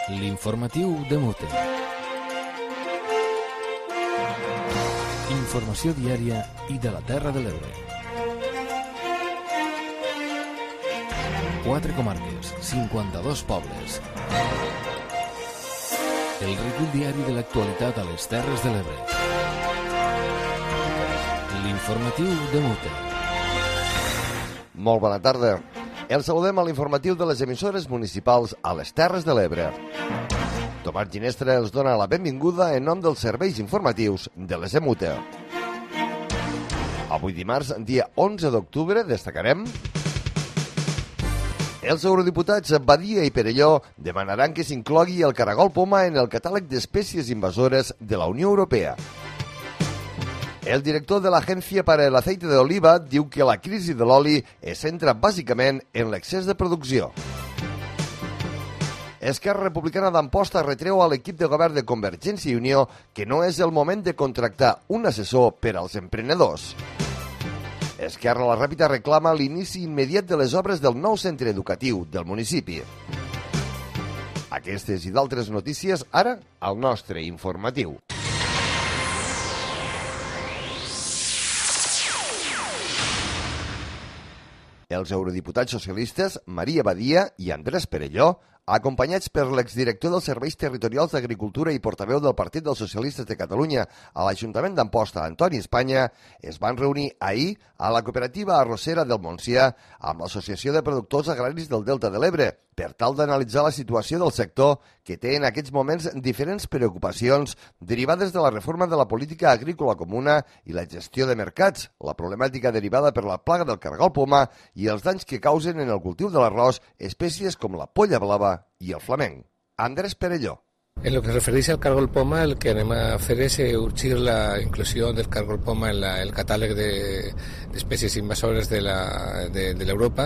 L'informatiu de Mute. Informació diària i de la Terra de l'Ebre. 4 comarques, 52 pobles. El recull diari de l'actualitat a les Terres de l'Ebre. L'informatiu de Mute. Molt bona tarda. Els saludem a l'informatiu de les emissores municipals a les Terres de l'Ebre. Tomàs Ginestra els dona la benvinguda en nom dels serveis informatius de les EMUTE. Avui dimarts, dia 11 d'octubre, destacarem: els eurodiputats Badia i Perelló demanaran que s'inclogui el caragol poma en el catàleg d'espècies invasores de la Unió Europea. El director de l'Agència per a l'Aceite de Oliva diu que la crisi de l'oli es centra bàsicament en l'excés de producció. Esquerra Republicana d'Amposta retreu a l'equip de govern de Convergència i Unió que no és el moment de contractar un assessor per als emprenedors. Esquerra La Ràpita reclama l'inici immediat de les obres del nou centre educatiu del municipi. Aquestes i d'altres notícies ara al nostre informatiu. Els eurodiputats socialistes Maria Badia i Andrés Perelló, acompanyats per l'exdirector dels Serveis Territorials d'Agricultura i portaveu del Partit dels Socialistes de Catalunya a l'Ajuntament d'Amposta, Antoni Espanya, es van reunir ahir a la cooperativa arrossera del Montsià amb l'Associació de Productors Agraris del Delta de l'Ebre per tal d'analitzar la situació del sector que té en aquests moments diferents preocupacions derivades de la reforma de la política agrícola comuna i la gestió de mercats, la problemàtica derivada per la plaga del caragol poma i els danys que causen en el cultiu de l'arròs espècies com la polla blava i el flamenc. Andrés Perelló. En lo que se refereix al cargol poma, el que anem a fer és urgir la inclusió del cargol poma en el catàleg d'espècies invasores de l'Europa,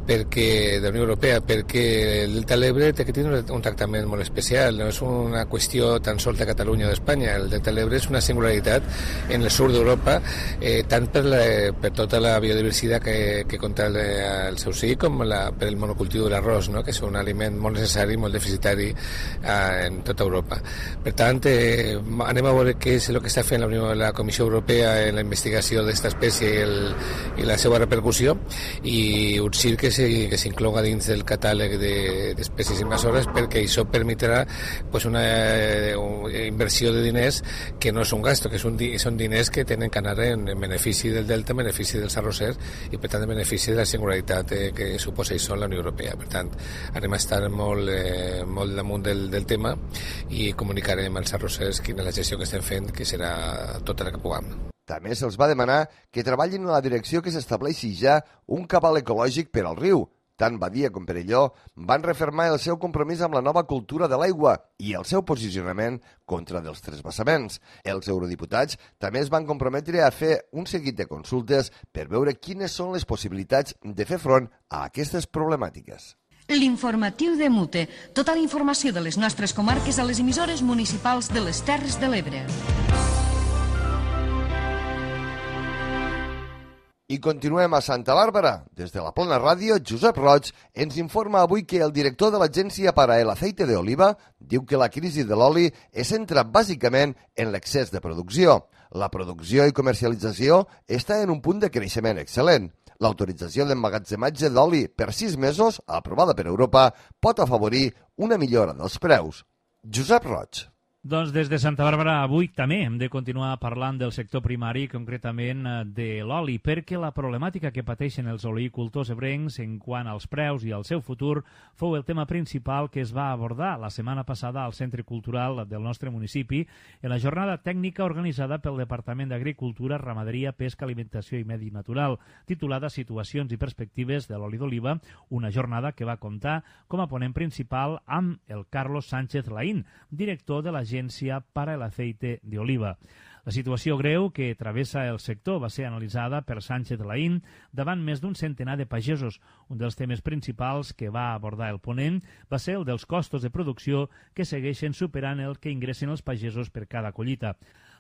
de la Unió Europea, perquè el Delta de l'Ebre té que tenir un tractament molt especial. No és una qüestió tan sols de Catalunya o d'Espanya. El Delta de l'Ebre és una singularitat en el sud d'Europa, tant per tota la biodiversitat que conté el seu si com per el monocultiu de l'arròs, no? Que és un aliment molt necessari, molt deficitari en tota Europa. Per tant, anem a veure què és el que està fent la Comissió Europea en la investigació d'aquesta espècie i la seva repercussió, i urgir que s'incloga dins del catàleg d'espècies invasores, perquè això permetrà una inversió de diners que no és un gasto, que són diners que tenen que anar en benefici del delta, en benefici dels arrossers i, per tant, en benefici de la singularitat que suposa això en la Unió Europea. Per tant, anem a estar molt damunt del tema i comunicarem als arrossers quina és la gestió que estem fent, que serà tota la que puguem. També se'ls va demanar que treballin en la direcció que s'estableixi ja un cabal ecològic per al riu. Tant Badia com Perelló van refermar el seu compromís amb la nova cultura de l'aigua i el seu posicionament contra dels transvasaments. Els eurodiputats també es van comprometre a fer un seguit de consultes per veure quines són les possibilitats de fer front a aquestes problemàtiques. L'informatiu de Mute. Tota la informació de les nostres comarques a les emissores municipals de les Terres de l'Ebre. I continuem a Santa Bàrbara. Des de la Plana Ràdio, Josep Roig ens informa avui que el director de l'Agència per a l'Aceite de Oliva diu que la crisi de l'oli es centra bàsicament en l'excés de producció. La producció i comercialització està en un punt de creixement excel·lent. L'autorització d'emmagatzematge d'oli per 6 mesos, aprovada per Europa, pot afavorir una millora dels preus. Josep Roig. Doncs des de Santa Bàrbara avui també hem de continuar parlant del sector primari, concretament de l'oli, perquè la problemàtica que pateixen els oleïcultors ebrencs en quant als preus i al seu futur fou el tema principal que es va abordar la setmana passada al Centre Cultural del nostre municipi en la jornada tècnica organitzada pel Departament d'Agricultura, Ramaderia, Pesca, Alimentació i Medi Natural, titulada Situacions i perspectives de l'oli d'oliva, una jornada que va comptar com a ponent principal amb el Carlos Sánchez Laín, director de l'Agència para el Aceite de Oliva. La situació greu que travessa el sector va ser analitzada per Sánchez Laín davant més d'un centenar de pagesos. Un dels temes principals que va abordar el ponent va ser el dels costos de producció que segueixen superant el que ingressen els pagesos per cada collita.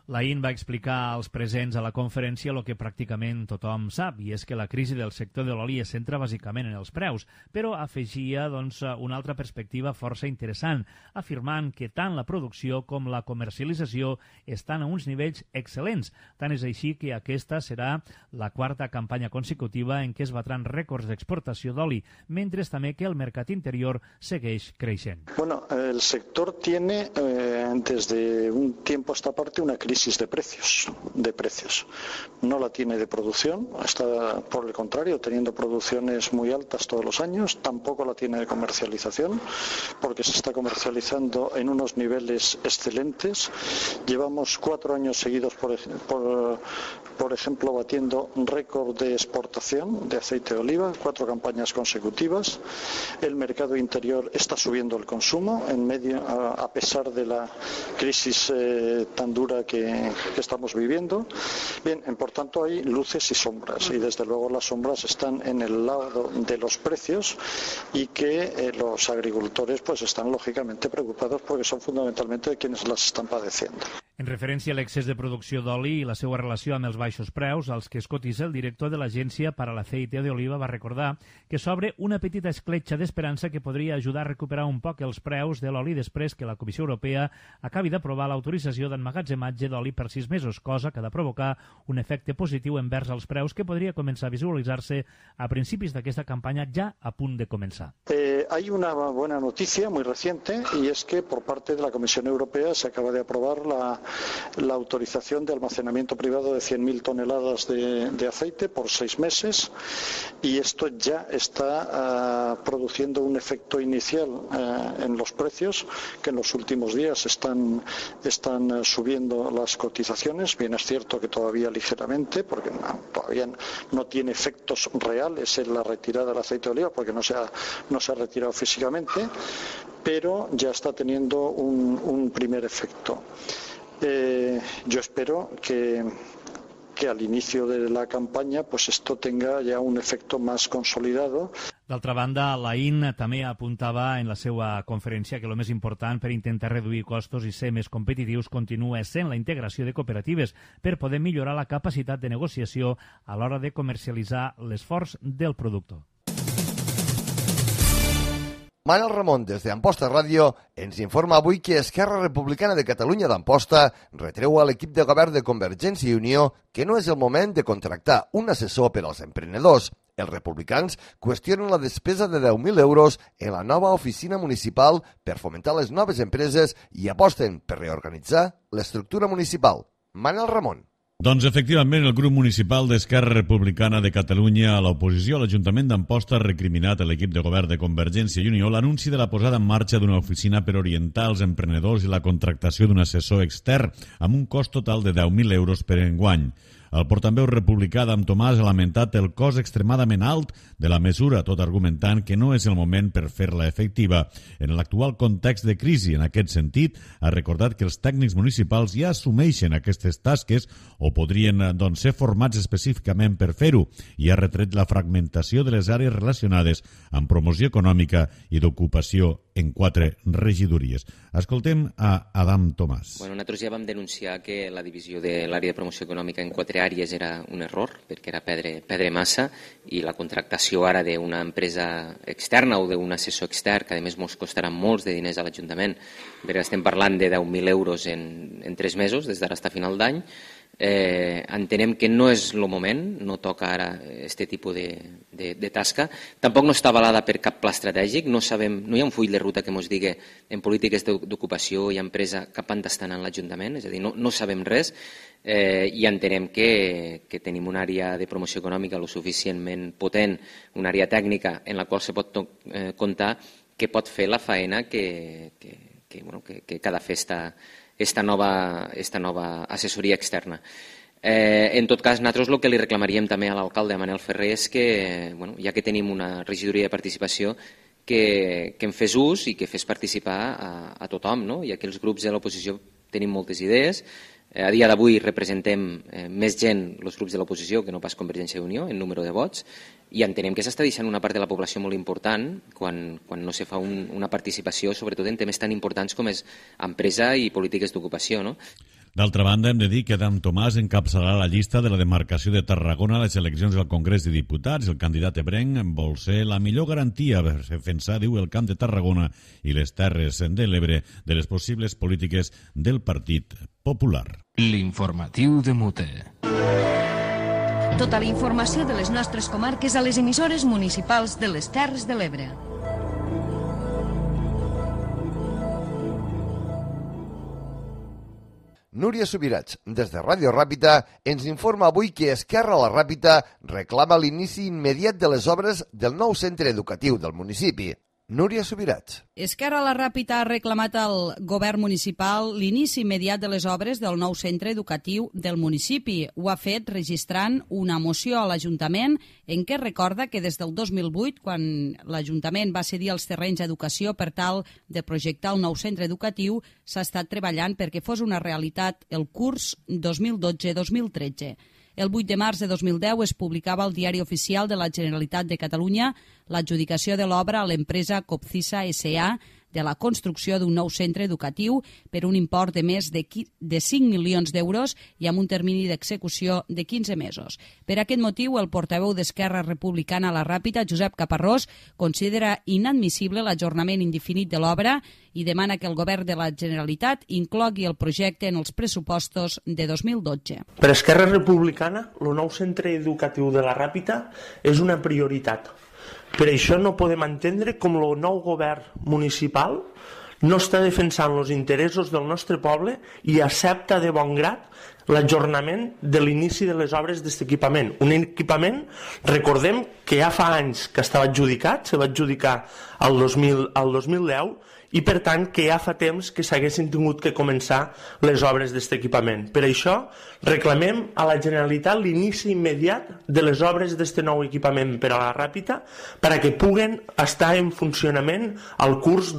L'AIN va explicar als presents a la conferència el que pràcticament tothom sap, i és que la crisi del sector de l'oli es centra bàsicament en els preus, però afegia una altra perspectiva força interessant, afirmant que tant la producció com la comercialització estan a uns nivells excel·lents. Tant és així que aquesta serà la quarta campanya consecutiva en què es batran rècords d'exportació d'oli, mentre també que el mercat interior segueix creixent. Bueno, el sector tiene desde un tiempo a esta parte una crisis de precios. No la tiene de producción, está por el contrario teniendo producciones muy altas todos los años, tampoco la tiene de comercialización porque se está comercializando en unos niveles excelentes. Llevamos 4 años seguidos, por ejemplo, batiendo récord de exportación de aceite de oliva, 4 campañas consecutivas. El mercado interior está subiendo el consumo a pesar de la crisis tan dura que estamos viviendo. Bien, por tanto hay luces y sombras, y desde luego las sombras están en el lado de los precios y que los agricultores pues están lógicamente preocupados porque son fundamentalmente quienes las están padeciendo. En referència a l'excés de producció d'oli i la seva relació amb els baixos preus, als que es cotitza, el director de l'Agència per a l'Aceite de Oliva va recordar que s'obre una petita escletxa d'esperança que podria ajudar a recuperar un poc els preus de l'oli després que la Comissió Europea acabi d'aprovar l'autorització d'emmagatzematge d'oli per 6 mesos, cosa que ha de provocar un efecte positiu envers els preus que podria començar a visualitzar-se a principis d'aquesta campanya ja a punt de començar. Hay una buena noticia muy reciente y es que por parte de la Comisión Europea se acaba de aprobar la autorización de almacenamiento privado de 100.000 toneladas de aceite por 6 meses, y esto ya está produciendo un efecto inicial en los precios, que en los últimos días están subiendo las cotizaciones. Bien, es cierto que todavía ligeramente, porque todavía no tiene efectos reales en la retirada del aceite de oliva, porque no se ha retirado físicamente, pero ya está teniendo un primer efecto. Yo espero que al inicio de la campaña pues esto tenga ya un efecto más consolidado. D'altra banda, l'AIN també apuntava en la seva conferència que el més important per intentar reduir costos i ser més competitius continua sent la integració de cooperatives per poder millorar la capacitat de negociació a l'hora de comercialitzar l'esforç del productor. Manel Ramon, des d'Amposta Ràdio, ens informa avui que Esquerra Republicana de Catalunya d'Amposta retreu a l'equip de govern de Convergència i Unió que no és el moment de contractar un assessor per als emprenedors. Els republicans qüestionen la despesa de 10.000 euros en la nova oficina municipal per fomentar les noves empreses i aposten per reorganitzar l'estructura municipal. Manel Ramon. Doncs efectivament el grup municipal d'Esquerra Republicana de Catalunya a l'oposició a l'Ajuntament d'Amposta ha recriminat a l'equip de govern de Convergència i Unió l'anunci de la posada en marxa d'una oficina per orientar els emprenedors i la contractació d'un assessor extern amb un cost total de 10.000 euros per enguany. El portaveu republicà Adam Tomàs ha lamentat el cost extremadament alt de la mesura, tot argumentant que no és el moment per fer-la efectiva. En l'actual context de crisi, en aquest sentit, ha recordat que els tècnics municipals ja assumeixen aquestes tasques o podrien ser formats específicament per fer-ho, i ha retret la fragmentació de les àrees relacionades amb promoció econòmica i d'ocupació en 4 regidories. Escoltem a Adam Tomàs. Nosaltres ja vam denunciar que la divisió de l'àrea de promoció econòmica en 4 àrees era un error, perquè era perdre massa, i la contractació ara d'una empresa externa o d'un assessor extern, que a més ens costarà molts de diners a l'Ajuntament, perquè estem parlant de 10.000 euros en 3 mesos, des d'ara fins a final d'any. Entenem que no és el moment, no toca ara aquest tipus de tasca. Tampoc no està avalada per cap pla estratègic, no hi ha un full de ruta que ens digui en polítiques d'ocupació i empresa cap on estan en l'Ajuntament, és a dir, no sabem res, i entenem que tenim una àrea de promoció econòmica lo suficientment potent, una àrea tècnica en la qual se pot comptar que pot fer la faena que ha de fer esta nova assessoria externa. En tot cas, nosaltres el que li reclamaríem també a l'alcalde Manel Ferrer és que, ja que tenim una regidoria de participació, que en fes ús i que fes participar a tothom, no? Ja que els grups de l'oposició tenim moltes idees. A dia d'avui representem més gent, els grups de l'oposició, que no pas Convergència i Unió, en número de vots, i entenem que s'està deixant una part de la població molt important quan no se fa una participació, sobretot en temes tan importants com és empresa i polítiques d'ocupació, no? D'altra banda, hem de dir que Adam Tomàs encapçalarà la llista de la demarcació de Tarragona a les eleccions del Congrés de Diputats. El candidat ebrenc vol ser la millor garantia per defensar, diu, el Camp de Tarragona i les Terres de l'Ebre de les possibles polítiques del Partit Popular. L'informatiu de Mute. Tota la informació de les nostres comarques a les emissores municipals de les Terres de l'Ebre. Núria Subirats, des de Ràdio Ràpita, ens informa avui que Esquerra a la Ràpita reclama l'inici immediat de les obres del nou centre educatiu del municipi. Núria Subirats. Esquerra a la Ràpita ha reclamat al govern municipal l'inici immediat de les obres del nou centre educatiu del municipi. Ho ha fet registrant una moció a l'Ajuntament en què recorda que des del 2008, quan l'Ajuntament va cedir els terrenys d'educació per tal de projectar el nou centre educatiu, s'ha estat treballant perquè fos una realitat el curs 2012-2013. El 8 de març de 2010 es publicava al Diari Oficial de la Generalitat de Catalunya l'adjudicació de l'obra a l'empresa Copcisa S.A. de la construcció d'un nou centre educatiu per un import de més de 5 milions d'euros i amb un termini d'execució de 15 mesos. Per aquest motiu, el portaveu d'Esquerra Republicana a la Ràpita, Josep Caparrós, considera inadmissible l'ajornament indefinit de l'obra i demana que el govern de la Generalitat inclogui el projecte en els pressupostos de 2012. Per Esquerra Republicana, el nou centre educatiu de la Ràpita és una prioritat. Per això no podem entendre com el nou govern municipal no està defensant els interessos del nostre poble i accepta de bon grat l'ajornament de l'inici de les obres d'aquest equipament. Un equipament, recordem, que ja fa anys que estava adjudicat, se va adjudicar al 2010, i per tant que ja fa temps que s'haguessin tingut que començar les obres d'aquest equipament. Per això reclamem a la Generalitat l'inici immediat de les obres d'aquest nou equipament per a la Ràpita perquè puguen estar en funcionament al curs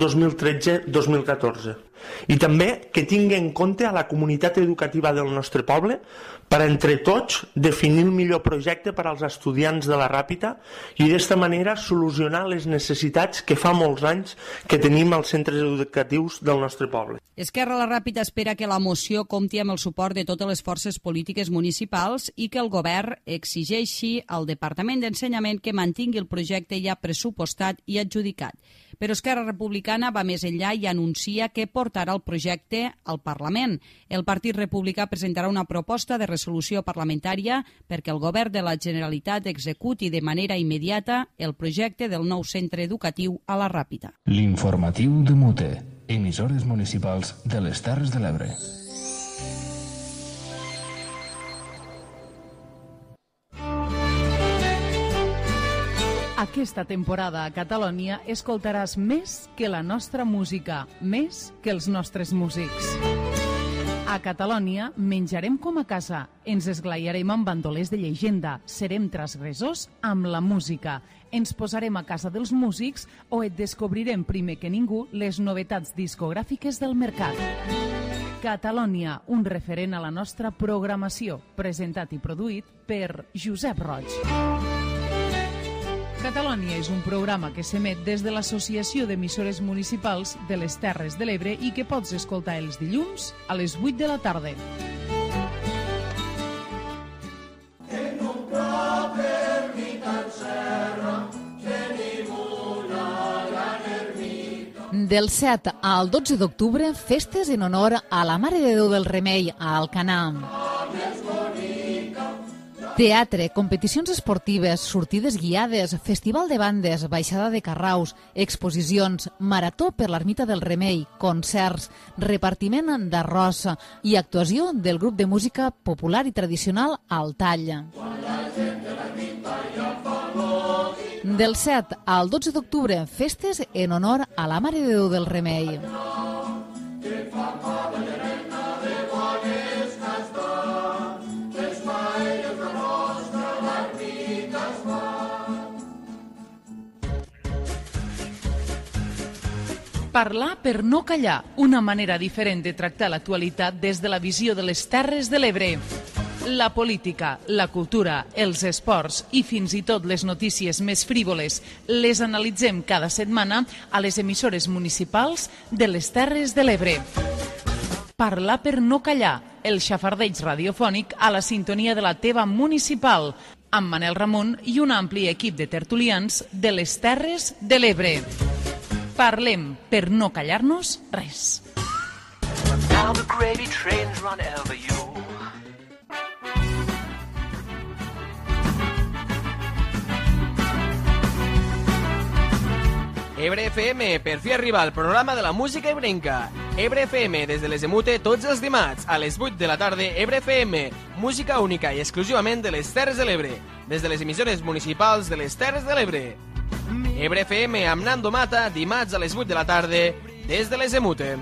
2013-2014. I també que tingui en compte a la comunitat educativa del nostre poble per entre tots definir el millor projecte per als estudiants de la Ràpita i d'esta manera solucionar les necessitats que fa molts anys que tenim als centres educatius del nostre poble. Esquerra a la Ràpita espera que la moció compti amb el suport de totes les forces polítiques municipals i que el govern exigeixi al Departament d'Ensenyament que mantingui el projecte ja pressupostat i adjudicat. Però Esquerra Republicana va més enllà i anuncia que portarà el projecte al Parlament. El Partit Republicà presentarà una proposta de resolució parlamentària perquè el govern de la Generalitat executi de manera immediata el projecte del nou centre educatiu a la Ràpita. L'informatiu de Mute, emissores municipals de les Terres de l'Ebre. Aquesta temporada a Catalònia escoltaràs més que la nostra música, més que els nostres músics. A Catalònia menjarem com a casa, ens esglaiarem amb bandolers de llegenda, serem transgressors amb la música, ens posarem a casa dels músics o et descobrirem primer que ningú les novetats discogràfiques del mercat. Catalònia, un referent a la nostra programació, presentat i produït per Josep Roig. Catalònia és un programa que s'emet des de l'Associació d'Emissores Municipals de les Terres de l'Ebre i que pots escoltar els dilluns a les 8 de la tarda. Del 7 al 12 d'octubre, festes en honor a la Mare de Déu del Remei a Alcanar. Teatre, competicions esportives, sortides guiades, festival de bandes, baixada de carraus, exposicions, marató per l'Ermita del Remei, concerts, repartiment d'arròs i actuació del grup de música popular i tradicional Al Tall. Del 7 al 12 d'octubre, festes en honor a la Mare de Déu del Remei. Parlar per no callar, una manera diferent de tractar l'actualitat des de la visió de les Terres de l'Ebre. La política, la cultura, els esports i fins i tot les notícies més frívoles les analitzem cada setmana a les emissores municipals de les Terres de l'Ebre. Parlar per no callar, el xafardeig radiofònic a la sintonia de la teva municipal, amb Manel Ramon i un ampli equip de tertulians de les Terres de l'Ebre. Parlem per no callar-nos res. Now the gravy trains run over you. Ebre FM, per fi arriba el programa de la música ebrenca. Ebre FM, des de les Emute, tots els dimarts, a les 8 de la tarda, Ebre FM, música única i exclusivament de les Terres de l'Ebre, des de les emissores municipals de les Terres de l'Ebre. Ebre FM amb Nando Mata, dimarts a les 8 de la tarda, des de les Emute.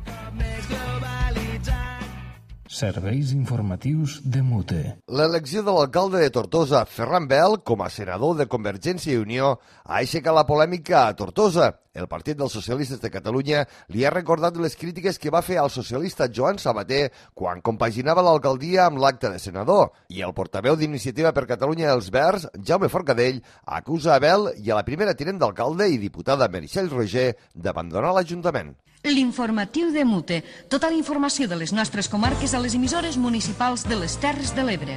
Serveis informatius de Mute. L'elecció de l'alcalde de Tortosa, Ferran Bel, com a senador de Convergència i Unió, ha aixecat la polèmica a Tortosa. El Partit dels Socialistes de Catalunya li ha recordat les crítiques que va fer al socialista Joan Sabater quan compaginava l'alcaldia amb l'acte de senador. I el portaveu d'Iniciativa per Catalunya dels Verds, Jaume Forcadell, acusa a Bel i a la primera tinent d'alcalde i diputada Meritxell Roger d'abandonar l'Ajuntament. L'informatiu de Mute. Tota la informació de les nostres comarques a les emissores municipals de les Terres de l'Ebre.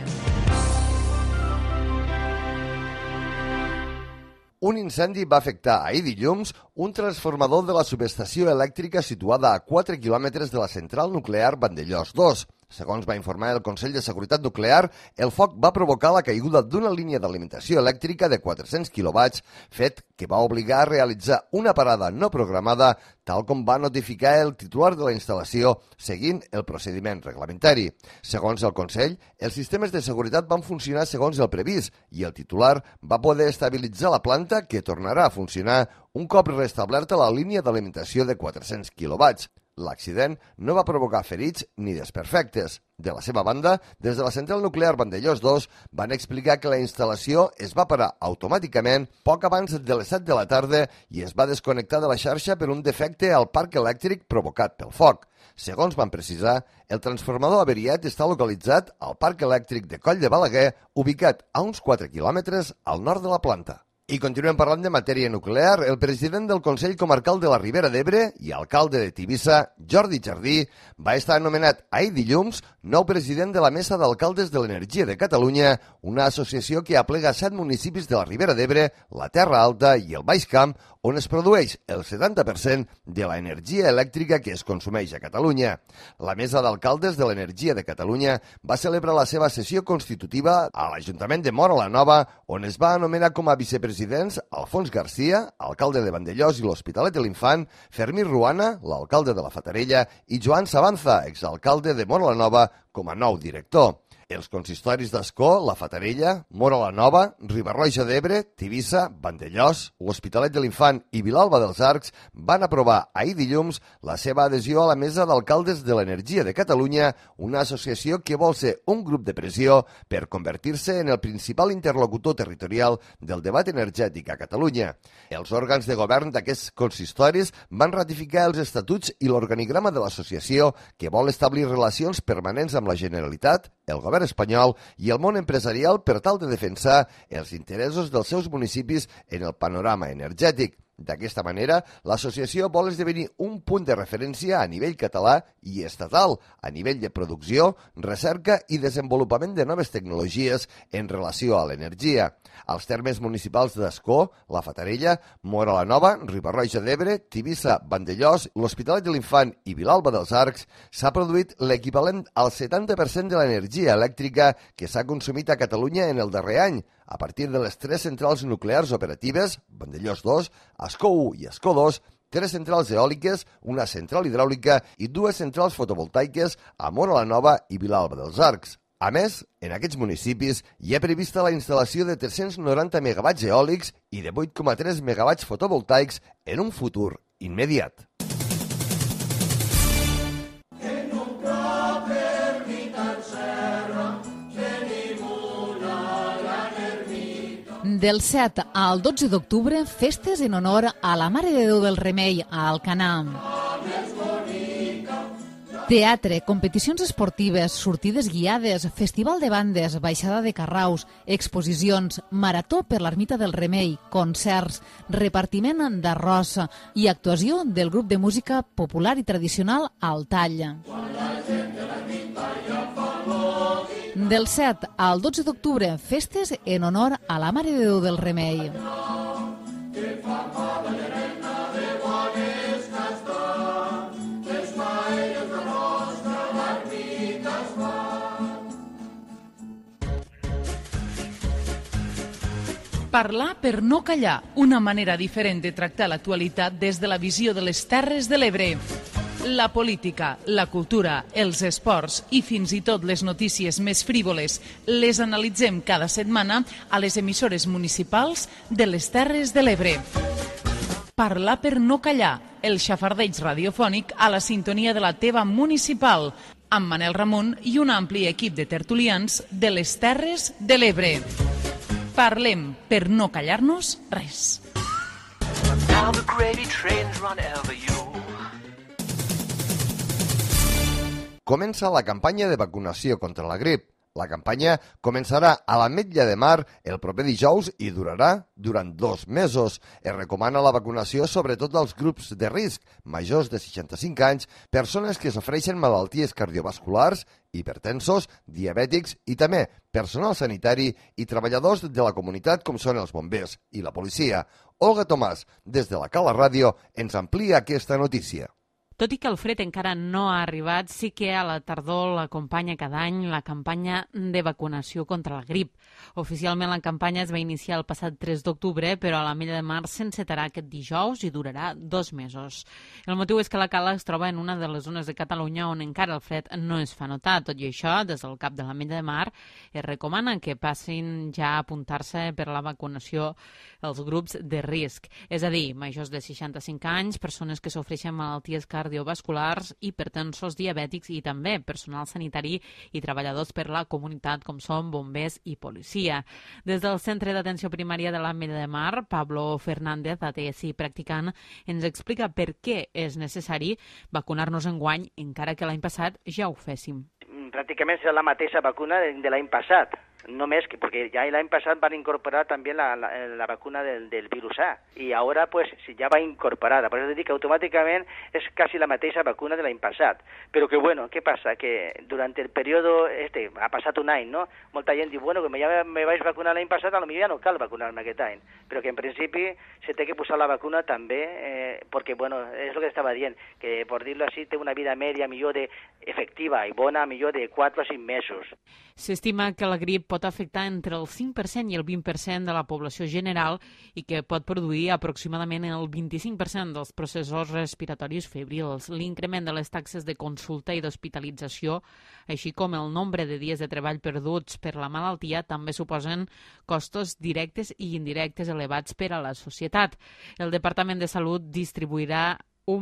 Un incendi va afectar ahir dilluns un transformador de la subestació elèctrica situada a 4 quilòmetres de la central nuclear Vandellòs 2. Segons va informar el Consell de Seguretat Nuclear, el foc va provocar la caiguda d'una línia d'alimentació elèctrica de 400 quilowatts, fet que va obligar a realitzar una parada no programada, tal com va notificar el titular de la instal·lació, seguint el procediment reglamentari. Segons el Consell, els sistemes de seguretat van funcionar segons el previst i el titular va poder estabilitzar la planta, que tornarà a funcionar un cop restablerta la línia d'alimentació de 400 quilowatts. L'accident no va provocar ferits ni desperfectes. De la seva banda, des de la central nuclear Vandellòs 2 van explicar que la instal·lació es va parar automàticament poc abans de les 7 de la tarda i es va desconnectar de la xarxa per un defecte al parc elèctric provocat pel foc. Segons van precisar, el transformador averiat està localitzat al parc elèctric de Coll de Balaguer, ubicat a uns 4 quilòmetres al nord de la planta. I continuem parlant de matèria nuclear. El president del Consell Comarcal de la Ribera d'Ebre i alcalde de Tivissa, Jordi Jardí, va estar anomenat ahir dilluns nou president de la Mesa d'Alcaldes de l'Energia de Catalunya, una associació que aplega 7 municipis de la Ribera d'Ebre, la Terra Alta i el Baix Camp, on es produeix el 70% de l'energia elèctrica que es consumeix a Catalunya. La Mesa d'Alcaldes de l'Energia de Catalunya va celebrar la seva sessió constitutiva a l'Ajuntament de Móra la Nova, on es va anomenar com a vicepresidents Alfons Garcia, alcalde de Vandellòs i l'Hospitalet de l'Infant, Fermí Ruana, l'alcalde de la Fatarella, i Joan Sabanza, exalcalde de Móra la Nova, com a nou director. Els consistoris d'Ascó, la Fatarella, Móra la Nova, Riba-roja d'Ebre, Tivissa, Vandellòs, l'Hospitalet de l'Infant i Vilalba dels Arcs van aprovar ahir dilluns la seva adhesió a la Mesa d'Alcaldes de l'Energia de Catalunya, una associació que vol ser un grup de pressió per convertir-se en el principal interlocutor territorial del debat energètic a Catalunya. Els òrgans de govern d'aquests consistoris van ratificar els estatuts i l'organigrama de l'associació, que vol establir relacions permanents amb la Generalitat, el govern espanyol i el món empresarial per tal de defensar els interessos dels seus municipis en el panorama energètic. D'aquesta manera, l'associació vol esdevenir un punt de referència a nivell català i estatal, a nivell de producció, recerca i desenvolupament de noves tecnologies en relació a l'energia. Als termes municipals d'Ascó, la Fatarella, Móra la Nova, Riba-roja d'Ebre, Tivissa, Vandellòs, l'Hospitalet de l'Infant i Vilalba dels Arcs, s'ha produït l'equivalent al 70% de l'energia elèctrica que s'ha consumit a Catalunya en el darrer any, a partir de les 3 centrals nuclears operatives, Vandellòs 2, Ascó 1 i Ascó 2, 3 centrals eòliques, una central hidràulica i 2 centrals fotovoltaiques a Móra la Nova i Vilalba dels Arcs. A més, en aquests municipis hi ha prevista la instal·lació de 390 megawatts eòlics i de 8,3 megawatts fotovoltaics en un futur immediat. Del 7 al 12 d'octubre, festes en honor a la Mare de Déu del Remei a Alcanar. Teatre, competicions esportives, sortides guiades, festival de bandes, baixada de carraus, exposicions, marató per l'Ermita del Remei, concerts, repartiment d'arròs i actuació del grup de música popular i tradicional Al Tall. Del 7 al 12 d'octubre, festes en honor a la Mare de Déu del Remei. Parlar per no callar, una manera diferent de tractar l'actualitat des de la visió de les Terres de l'Ebre. La política, la cultura, els esports i fins i tot les notícies més frívoles les analitzem cada setmana a les emissores municipals de les Terres de l'Ebre. Parlar per no callar, el xafardeig radiofònic a la sintonia de la teva municipal, amb Manel Ramon i un ampli equip de tertulians de les Terres de l'Ebre. Parlem per no callar-nos res. Now the gravy trains run over you. Comença la campanya de vacunació contra la grip. La campanya començarà a l'Ametlla de Mar el proper dijous i durarà durant 2 mesos. Es recomana la vacunació sobretot als grups de risc, majors de 65 anys, persones que sofreixen malalties cardiovasculars, hipertensos, diabètics i també personal sanitari i treballadors de la comunitat com són els bombers i la policia. Olga Tomàs, des de la Cala Ràdio, ens amplia aquesta notícia. Tot i que el fred encara no ha arribat, sí que a la tardor l'acompanya cada any la campanya de vacunació contra la grip. Oficialment la campanya es va iniciar el passat 3 d'octubre, però a l'Ametlla de Mar s'encetarà aquest dijous i durarà 2 mesos. El motiu és que la Cala es troba en una de les zones de Catalunya on encara el fred no es fa notar. Tot i això, des del cap de l'Ametlla de Mar es recomana que passin ja a apuntar-se per la vacunació els grups de risc, és a dir, majors de 65 anys, persones que sofreixen malalties cardiovasculars, hipertensos, diabètics i també personal sanitari i treballadors per la comunitat com són bombers i policia. Des del Centre d'Atenció Primària de l'Ametlla de Mar, Pablo Fernández, ATS i practicant, ens explica per què és necessari vacunar-nos enguany, encara que l'any passat ja ho féssim. Pràcticament serà la mateixa vacuna de l'any passat. Només que, porque ya el año pasado van a incorporar también la vacuna del virus A, y ahora pues si ya va incorporada, por eso te digo que automáticamente es casi la mateixa vacuna de l'any passat. Però que bueno, què passa? Que durant el període ha passat un any, no? Molta gent diu, bueno, que ja me vaig vacunar l'any passat, potser ja no cal vacunar-me aquest any, però que en principi se té que posar la vacuna també, perquè bueno, és el que estava dient, que por dir-lo així té una vida media millor de efectiva i bona millor de 4 o 5 mesos. S'estima que la grip pot afectar entre el 5% i el 20% de la població general i que pot produir aproximadament el 25% dels processos respiratoris febrils. L'increment de les taxes de consulta i d'hospitalització, així com el nombre de dies de treball perduts per la malaltia, també suposen costos directes i indirectes elevats per a la societat. El Departament de Salut distribuirà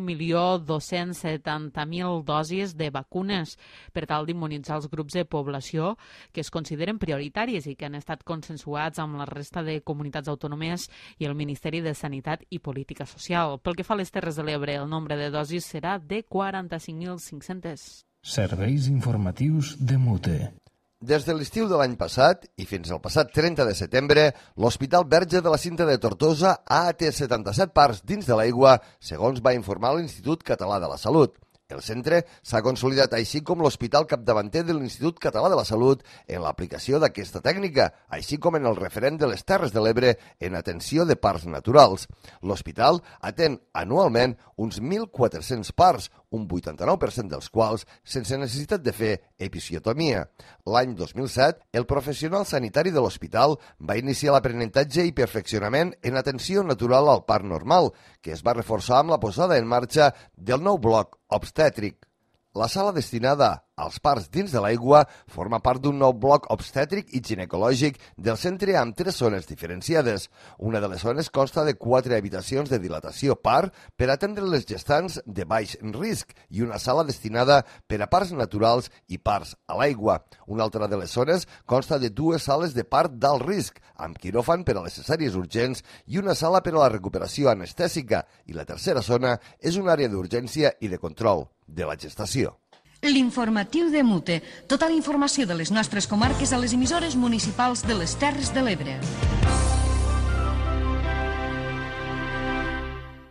1.270.000 dosis de vacunes per tal d'immunitzar els grups de població que es consideren prioritaris i que han estat consensuats amb la resta de comunitats autònomes i el Ministeri de Sanitat i Política Social. Pel que fa a les Terres de l'Ebre, el nombre de dosis serà de 45.500. Serveis informatius de Mute. Des de l'estiu de l'any passat i fins al passat 30 de setembre, l'Hospital Verge de la Cinta de Tortosa ha atès 77 parts dins de l'aigua, segons va informar l'Institut Català de la Salut. El centre s'ha consolidat així com l'hospital capdavanter de l'Institut Català de la Salut en l'aplicació d'aquesta tècnica, així com en el referent de les Terres de l'Ebre en atenció de parts naturals. L'hospital atén anualment uns 1.400 parts, un 89% dels quals sense necessitat de fer episiotomia. L'any 2007, el professional sanitari de l'hospital va iniciar l'aprenentatge i perfeccionament en atenció natural al part normal, que es va reforçar amb la posada en marxa del nou bloc obstètric. La sala destinada als parts dins de l'aigua forma part d'un nou bloc obstètric i ginecològic del centre amb 3 zones diferenciades. Una de les zones consta de 4 habitacions de dilatació par per atendre les gestants de baix risc i una sala destinada per a parts naturals i parts a l'aigua. Una altra de les zones consta de 2 sales de part d'alt risc, amb quiròfan per a les cesàries urgents i una sala per a la recuperació anestèsica, i la tercera zona és una àrea d'urgència i de control de la gestació. L'informatiu de Mute. Tota la informació de les nostres comarques a les emissores municipals de les Terres de l'Ebre.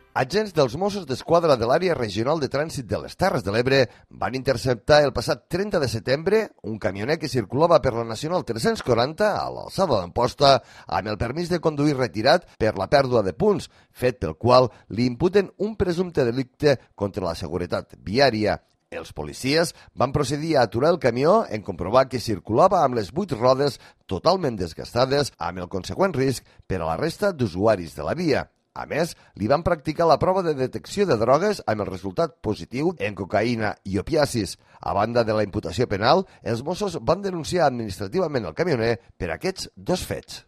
Agents dels Mossos d'Esquadra de l'Àrea Regional de Trànsit de les Terres de l'Ebre van interceptar el passat 30 de setembre un camioner que circulava per la Nacional 340 a l'alçada d'Amposta amb el permís de conduir retirat per la pèrdua de punts, fet pel qual li imputen un presumpte delicte contra la seguretat viària. Els policies van procedir a aturar el camió en comprovar que circulava amb les 8 rodes totalment desgastades amb el conseqüent risc per a la resta d'usuaris de la via. A més, li van practicar la prova de detecció de drogues amb el resultat positiu en cocaïna i opiacis. A banda de la imputació penal, els Mossos van denunciar administrativament el camioner per aquests 2 fets.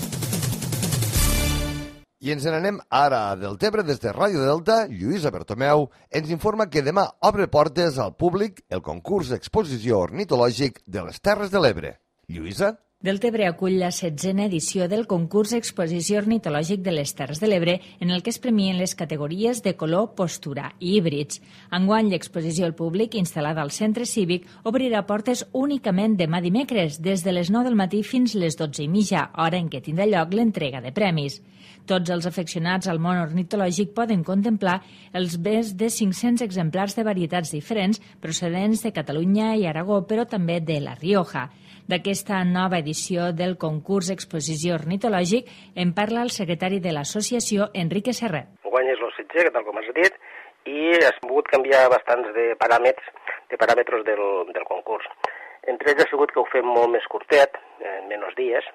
I ens n'anem ara del Tebre des de Ràdio Delta. Lluïsa Bertomeu ens informa que demà obre portes al públic el concurs d'exposició ornitològic de les Terres de l'Ebre. Lluïsa? Deltebre acull la 16a edició del concurs Exposició Ornitològic de les Terres de l'Ebre, en el que es premien les categories de color, postura i híbrids. Enguany, l'exposició al públic, instal·lada al Centre Cívic, obrirà portes únicament demà dimecres, des de les 9 del matí fins les 12:30, hora en què tindrà lloc l'entrega de premis. Tots els afeccionats al món ornitològic poden contemplar els més de 500 exemplars de varietats diferents procedents de Catalunya i Aragó, però també de La Rioja. D'aquesta nova edició del concurs Exposició Ornitològic en parla el secretari de l'associació, Enrique Serret. Enguany és el 16, tal com has dit, i has pogut canviar bastants de paràmetres del concurs. Entre ells ha sigut que ho fem molt més curtet, en menys dies,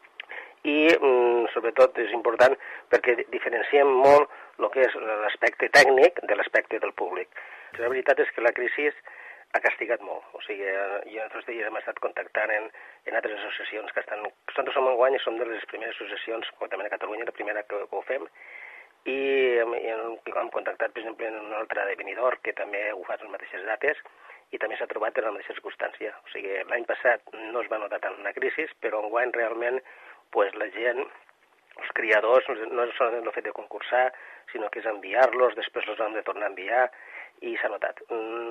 i sobretot és important perquè diferenciem molt el que és l'aspecte tècnic de l'aspecte del públic. La veritat és que la crisi ha castigat molt. O sigui, jo en aquests dies hem estat contactant en altres associacions que estan... Nosaltres som enguany i som de les primeres associacions, concretament a Catalunya, la primera que ho fem, i hem contactat, per exemple, en una altra de Benidorm, que també ho fa les mateixes dates, i també s'ha trobat en la mateixa circumstància. O sigui, l'any passat no es va notar tant una crisi, però enguany realment pues, la gent, els criadors, no és solament el fet de concursar, sinó que és enviar-los, després els hem de tornar a enviar, i s'ha notat.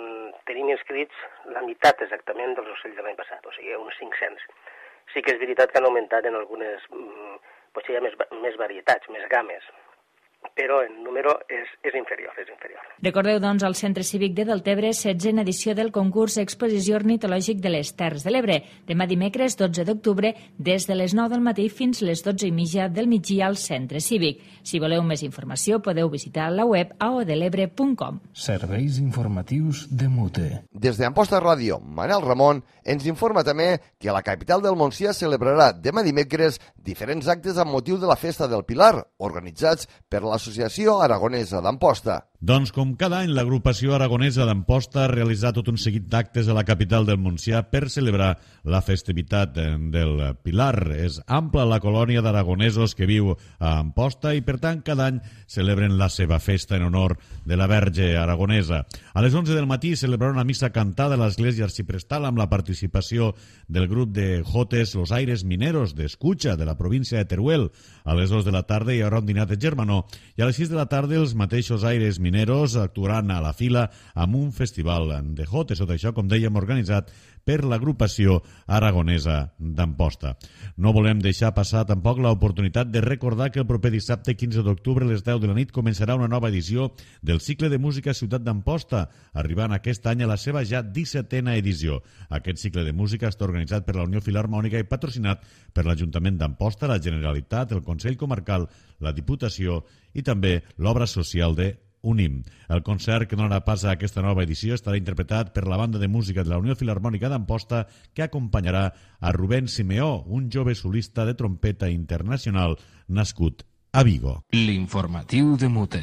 Tenim inscrits la meitat exactament dels ocells de l'any passat, o sigui, uns 500. Sí que és veritat que han augmentat en algunes, potser hi ha més varietats, més games, però en número és inferior, Recordeu, doncs, al Centre Cívic de Deltebre, 16a edició del concurs Exposició Ornitològic de les Terres de l'Ebre, demà dimecres 12 d'octubre, des de les 9 del matí fins les 12:30 del migdia al Centre Cívic. Si voleu més informació, podeu visitar la web aodelebre.com. Serveis informatius de Mute. Des d'Amposta Ràdio, Manel Ramon ens informa també que a la capital del Montsià celebrarà demà dimecres diferents actes amb motiu de la Festa del Pilar, organitzats per l'Associació Aragonesa d'Amposta. Doncs com cada any, l'agrupació aragonesa d'Amposta ha realitzat tot un seguit d'actes a la capital del Montsià per celebrar la festivitat del Pilar. És ampla la colònia d'aragonesos que viu a Amposta i, per tant, cada any celebren la seva festa en honor de la Verge Aragonesa. A les 11 del matí celebrarà una missa cantada a l'església arxiprestal amb la participació del grup de jotes Los Aires Mineros d'Escucha, de la província de Teruel. A les 2 de la tarda hi haurà un dinar de germanor i a les 6 de la tarda els mateixos Aires Mineros actuaran a la fila amb un festival de jotes, tot això, com dèiem, organitzat per l'agrupació aragonesa d'Amposta. No volem deixar passar tampoc l'oportunitat de recordar que el proper dissabte 15 d'octubre a les 10 de la nit començarà una nova edició del cicle de música Ciutat d'Amposta, arribant aquest any a la seva ja 17a edició. Aquest cicle de música està organitzat per la Unió Filharmònica i patrocinat per l'Ajuntament d'Amposta, la Generalitat, el Consell Comarcal, la Diputació i també l'Obra Social de Unim. El concert que donarà pas a aquesta nova edició estarà interpretat per la banda de música de la Unió Filharmònica d'Amposta, que acompanyarà a Rubén Simeó, un jove solista de trompeta internacional nascut a Vigo. L'informatiu de Mute.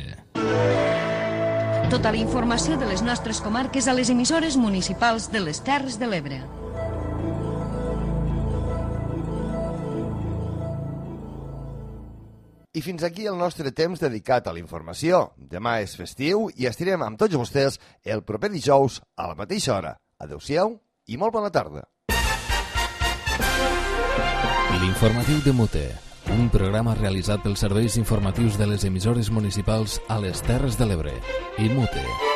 Tota la informació de les nostres comarques a les emissores municipals de les Terres de l'Ebre. I fins aquí el nostre temps dedicat a la informació. Demà és festiu i estirem amb tots vostès el proper dijous a la mateixa hora. Adéu-siau i molt bona tarda. L'informatiu de Mute, un programa realitzat pels serveis informatius de les emissores municipals a les Terres de l'Ebre i Mute.